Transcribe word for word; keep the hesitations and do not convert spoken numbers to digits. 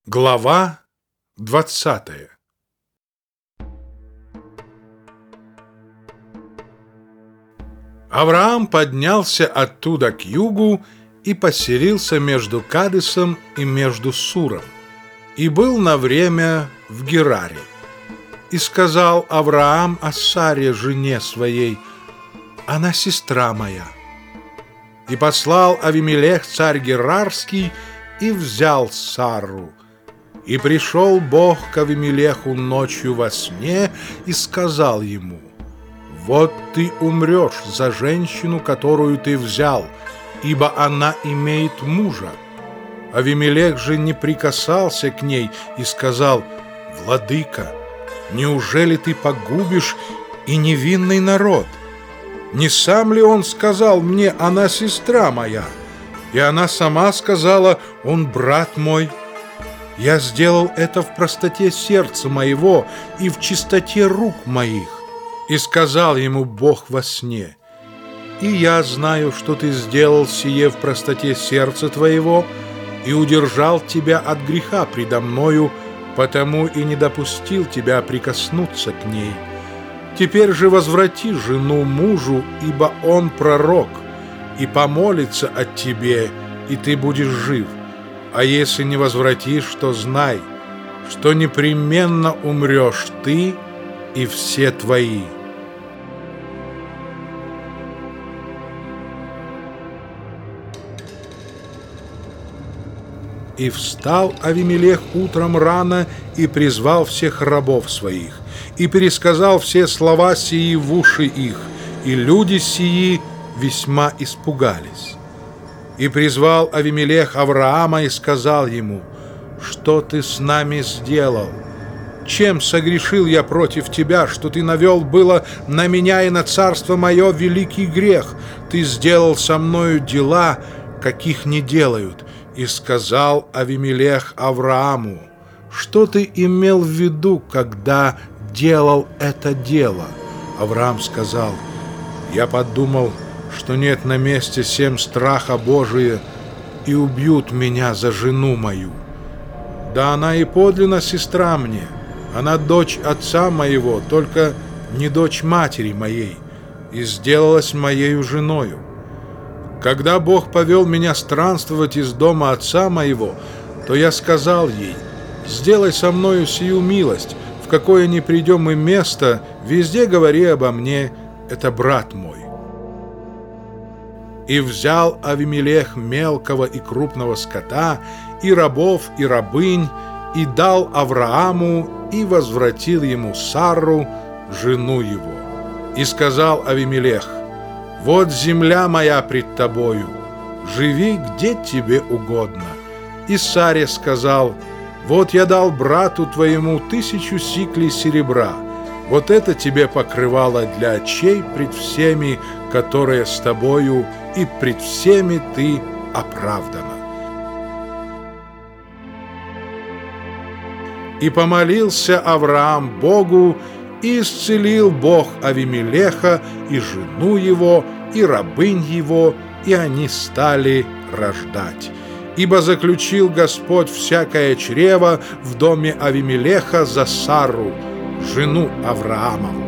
Глава двадцатая. Авраам поднялся оттуда к югу и поселился между Кадесом и между Суром, и был на время в Гераре. И сказал Авраам о Саре, жене своей: «Она сестра моя». И послал Авимелех, царь Герарский, и взял Сарру. И пришел Бог к Авимелеху ночью во сне и сказал ему: «Вот ты умрешь за женщину, которую ты взял, ибо она имеет мужа». Авимелех же не прикасался к ней и сказал: «Владыка, неужели ты погубишь и невинный народ? Не сам ли он сказал мне: она сестра моя? И она сама сказала: он брат мой. Я сделал это в простоте сердца моего и в чистоте рук моих». И сказал ему Бог во сне: «И я знаю, что ты сделал сие в простоте сердца твоего, и удержал тебя от греха предо мною, потому и не допустил тебя прикоснуться к ней. Теперь же возврати жену мужу, ибо он пророк, и помолится от тебе, и ты будешь жив. А если не возвратишь, то знай, что непременно умрешь ты и все твои». И встал Авимелех утром рано и призвал всех рабов своих, и пересказал все слова сии в уши их, и люди сии весьма испугались. И призвал Авимелех Авраама и сказал ему: «Что ты с нами сделал? Чем согрешил я против тебя, что ты навел было на меня и на царство мое великий грех? Ты сделал со мною дела, каких не делают». И сказал Авимелех Аврааму: «Что ты имел в виду, когда делал это дело?» Авраам сказал: «Я подумал, что нет на месте сем страха Божия, и убьют меня за жену мою. Да она и подлинно сестра мне, она дочь отца моего, только не дочь матери моей, и сделалась моею женою. Когда Бог повел меня странствовать из дома отца моего, то я сказал ей: сделай со мною сию милость, в какое ни придем мы место, везде говори обо мне: это брат мой». И взял Авимелех мелкого и крупного скота, и рабов, и рабынь, и дал Аврааму, и возвратил ему Сарру, жену его. И сказал Авимелех: «Вот земля моя пред тобою, живи где тебе угодно». И Саре сказал: «Вот я дал брату твоему тысячу сиклей серебра, вот это тебе покрывало для очей пред всеми, которые с тобою, и пред всеми ты оправдана». И помолился Авраам Богу, и исцелил Бог Авимелеха и жену его, и рабынь его, и они стали рождать. Ибо заключил Господь всякое чрево в доме Авимелеха за Сарру, жену Авраамову.